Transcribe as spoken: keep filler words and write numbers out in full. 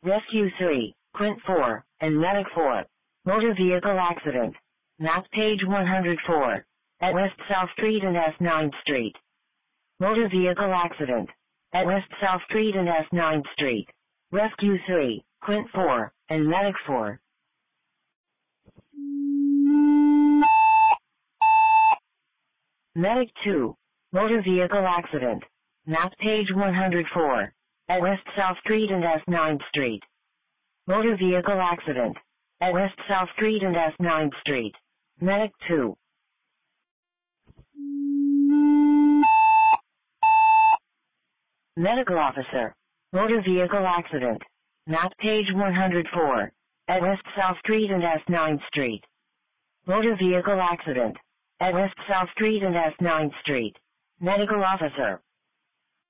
Rescue three, Quint four, and Medic four. Motor vehicle accident. Map page one hundred four. At West South Street and S ninth Street. Motor vehicle accident. At West South Street and S ninth Street. Rescue three, Quint four, and Medic four. Medic two. Motor vehicle accident. Map page one hundred four. At West South Street and S ninth Street. Motor vehicle accident. At West South Street and S ninth Street. Medic two. Medical officer. Motor vehicle accident. Map page one hundred four. At West South Street and S ninth Street. Motor vehicle accident. At West South Street and S ninth Street. Medical officer.